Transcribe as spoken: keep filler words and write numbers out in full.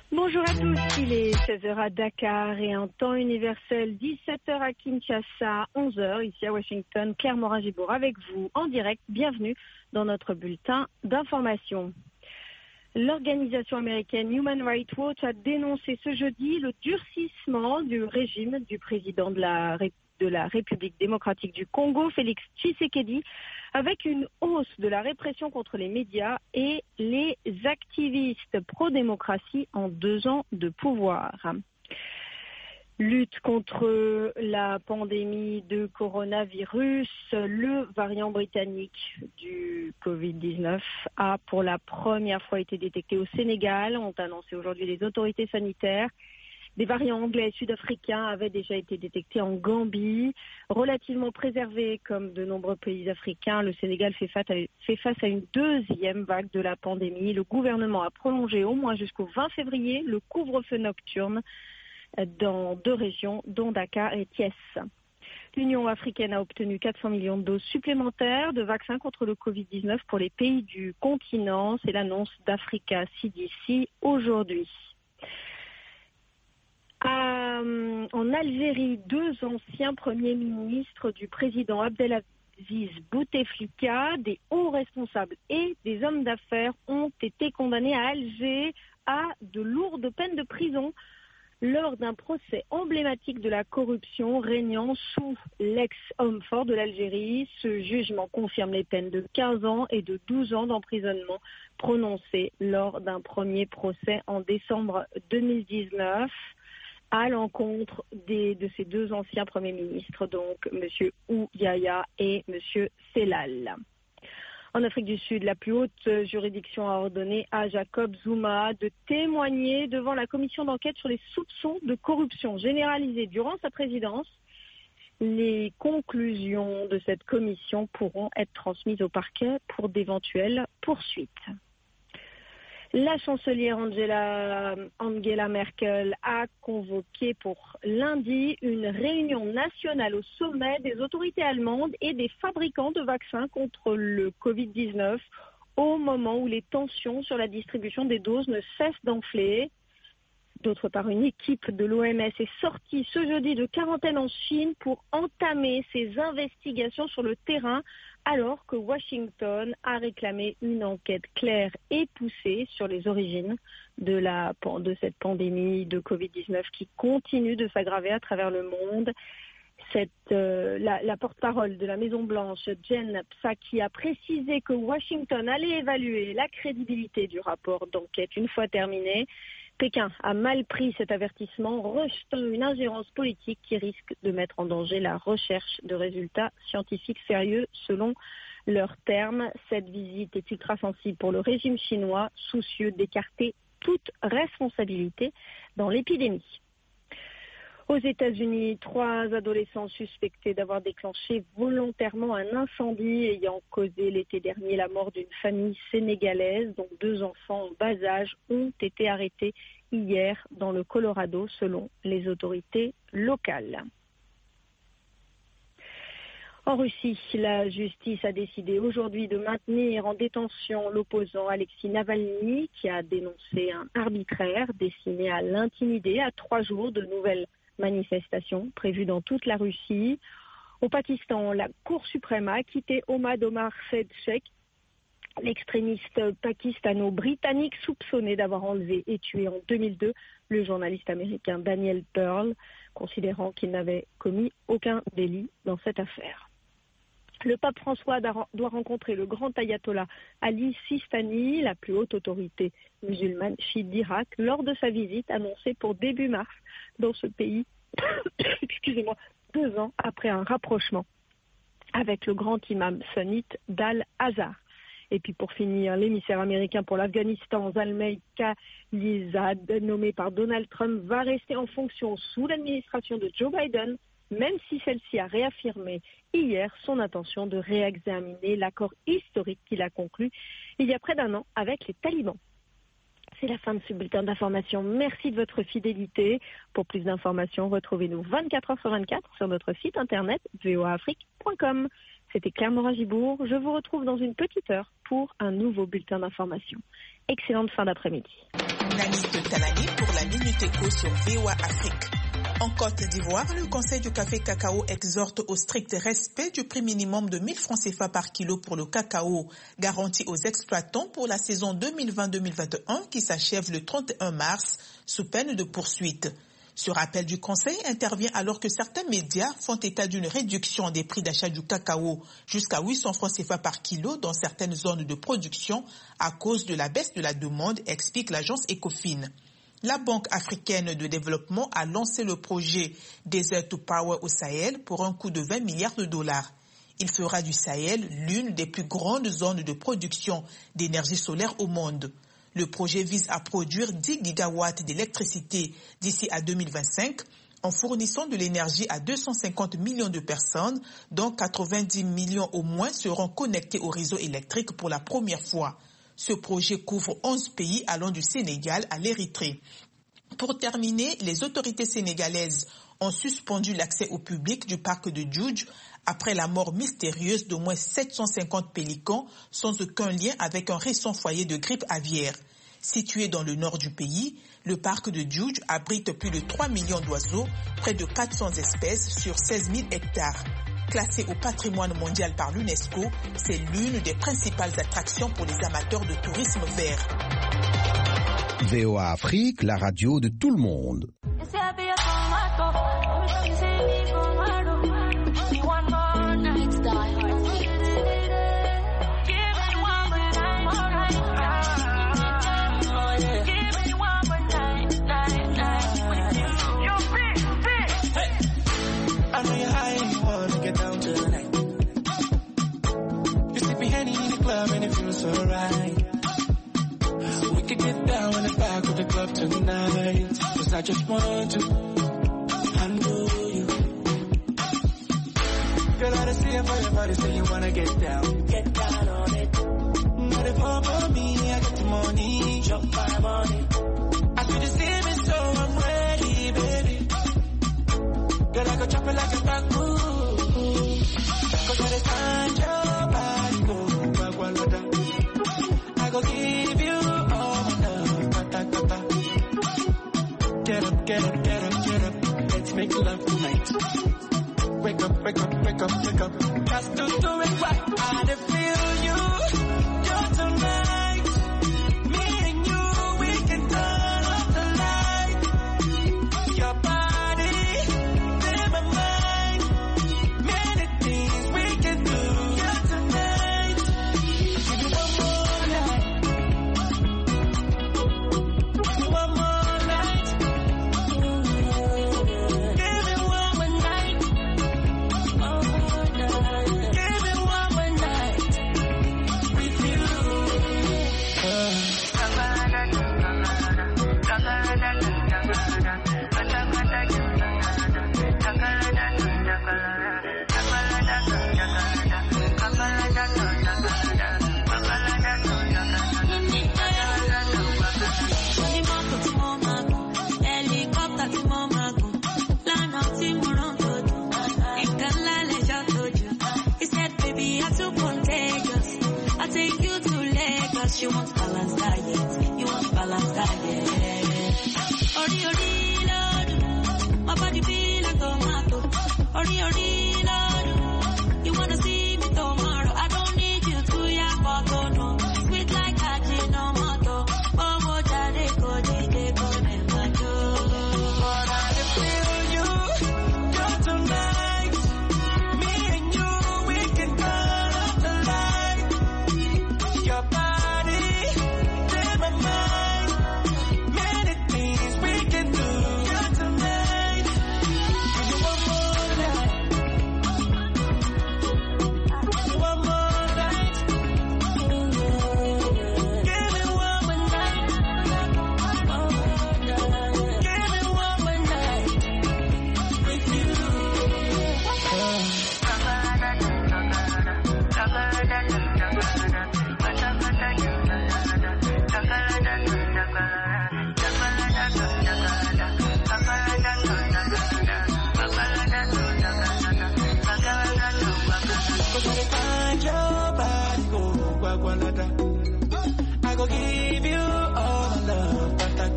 Bonjour à tous, il est seize heures à Dakar et en temps universel, dix-sept heures à Kinshasa, onze heures ici à Washington. Claire Morin-Gibour avec vous en direct. Bienvenue dans notre bulletin d'information. L'organisation américaine Human Rights Watch a dénoncé ce jeudi le durcissement du régime du président de la, Ré- de la République démocratique du Congo, Félix Tshisekedi, avec une hausse de la répression contre les médias et les activistes pro-démocratie en deux ans de pouvoir. Lutte contre la pandémie de coronavirus, le variant britannique du covid dix-neuf a pour la première fois été détecté au Sénégal, ont annoncé aujourd'hui les autorités sanitaires. Des variants anglais et sud-africains avaient déjà été détectés en Gambie. Relativement préservé comme de nombreux pays africains, le Sénégal fait face à, fait face à une deuxième vague de la pandémie. Le gouvernement a prolongé au moins jusqu'au vingt février le couvre-feu nocturne dans deux régions, dont Dakar et Thiès. L'Union africaine a obtenu quatre cents millions de doses supplémentaires de vaccins contre le covid dix-neuf pour les pays du continent. C'est l'annonce d'Africa C D C aujourd'hui. À, en Algérie, deux anciens premiers ministres du président Abdelaziz Bouteflika, des hauts responsables et des hommes d'affaires ont été condamnés à Alger à de lourdes peines de prison lors d'un procès emblématique de la corruption régnant sous l'ex-homme fort de l'Algérie. Ce jugement confirme les peines de quinze ans et de douze ans d'emprisonnement prononcées lors d'un premier procès en décembre deux mille dix-neuf à l'encontre des, de ces deux anciens premiers ministres, donc M. Ouyaya et M. Sellal. En Afrique du Sud, la plus haute juridiction a ordonné à Jacob Zuma de témoigner devant la commission d'enquête sur les soupçons de corruption généralisée durant sa présidence. Les conclusions de cette commission pourront être transmises au parquet pour d'éventuelles poursuites. La chancelière Angela, Angela Merkel a convoqué pour lundi une réunion nationale au sommet des autorités allemandes et des fabricants de vaccins contre le covid dix-neuf au moment où les tensions sur la distribution des doses ne cessent d'enfler. D'autre part, une équipe de l'O M S est sortie ce jeudi de quarantaine en Chine pour entamer ses investigations sur le terrain, alors que Washington a réclamé une enquête claire et poussée sur les origines de, la, de cette pandémie de covid dix-neuf qui continue de s'aggraver à travers le monde. Cette, euh, la, la porte-parole de la Maison-Blanche, Jen Psaki, a précisé que Washington allait évaluer la crédibilité du rapport d'enquête une fois terminé. Pékin a mal pris cet avertissement, rejetant une ingérence politique qui risque de mettre en danger la recherche de résultats scientifiques sérieux selon leurs termes. Cette visite est ultra sensible pour le régime chinois, soucieux d'écarter toute responsabilité dans l'épidémie. Aux États-Unis, trois adolescents suspectés d'avoir déclenché volontairement un incendie ayant causé l'été dernier la mort d'une famille sénégalaise, dont deux enfants en bas âge, ont été arrêtés hier dans le Colorado, selon les autorités locales. En Russie, la justice a décidé aujourd'hui de maintenir en détention l'opposant Alexei Navalny, qui a dénoncé un arbitraire destiné à l'intimider à trois jours de nouvelles manifestations prévues dans toute la Russie. Au Pakistan, la Cour suprême a acquitté Ahmad Omar Said-Sheikh, l'extrémiste pakistano-britannique soupçonné d'avoir enlevé et tué en deux mille deux le journaliste américain Daniel Pearl, considérant qu'il n'avait commis aucun délit dans cette affaire. Le pape François doit rencontrer le grand ayatollah Ali Sistani, la plus haute autorité musulmane chiite d'Irak, lors de sa visite annoncée pour début mars dans ce pays, excusez-moi, deux ans après un rapprochement avec le grand imam sunnite d'Al-Azhar. Et puis pour finir, l'émissaire américain pour l'Afghanistan, Zalmay Khalilzad, nommé par Donald Trump, va rester en fonction sous l'administration de Joe Biden, même si celle-ci a réaffirmé hier son intention de réexaminer l'accord historique qu'il a conclu il y a près d'un an avec les talibans. C'est la fin de ce bulletin d'information. Merci de votre fidélité. Pour plus d'informations, retrouvez-nous vingt-quatre heures sur vingt-quatre sur notre site internet v o a afrique point com. C'était Claire Morin-Gibourg. Je vous retrouve dans une petite heure pour un nouveau bulletin d'information. Excellente fin d'après-midi. Nani Talani pour la Minute Éco sur V O A Afrique. En Côte d'Ivoire, le Conseil du café cacao exhorte au strict respect du prix minimum de mille francs C F A par kilo pour le cacao, garanti aux exploitants pour la saison deux mille vingt deux mille vingt et un qui s'achève le trente et un mars, sous peine de poursuite. Ce rappel du Conseil intervient alors que certains médias font état d'une réduction des prix d'achat du cacao jusqu'à huit cents francs C F A par kilo dans certaines zones de production à cause de la baisse de la demande, explique l'agence Ecofin. La Banque africaine de développement a lancé le projet Desert to Power au Sahel pour un coût de vingt milliards de dollars. Il fera du Sahel l'une des plus grandes zones de production d'énergie solaire au monde. Le projet vise à produire dix gigawatts d'électricité d'ici à deux mille vingt-cinq en fournissant de l'énergie à deux cent cinquante millions de personnes, dont quatre-vingt-dix millions au moins seront connectés au réseau électrique pour la première fois. Ce projet couvre onze pays allant du Sénégal à l'Érythrée. Pour terminer, les autorités sénégalaises ont suspendu l'accès au public du parc de Djoudj après la mort mystérieuse d'au moins sept cent cinquante pélicans sans aucun lien avec un récent foyer de grippe aviaire. Situé dans le nord du pays, le parc de Djoudj abrite plus de trois millions d'oiseaux, près de quatre cents espèces sur seize mille hectares. Classé au patrimoine mondial par l'UNESCO, c'est l'une des principales attractions pour les amateurs de tourisme vert. V O A Afrique, la radio de tout le monde. So right, we could get down in the back of the club tonight, 'cause I just want to handle you. Girl, I see it for your body, so you wanna get down, get down on it. Not if all for me, I got the money, drop my money. I feel the same, so I'm ready, baby. Girl, I go chop it like a bamboo, 'cause by the time your body go, wah, wah, wah, I go give you all my love, kata, kata. Get up, get up, get up, get up. Let's make love tonight. Wake up, wake up, wake up, wake up. Got to do it right. I feel you, you're tonight. Me and you, we can turn off the light. Your body, in my mind. Many things we can do. You're tonight. Give you one more night. Give you one more night. Give me one more night. One more night. Give me one more night with you. You want balance diet, you want balance diet. Ori ori lord, my body feel like tomato. Ori ori lord.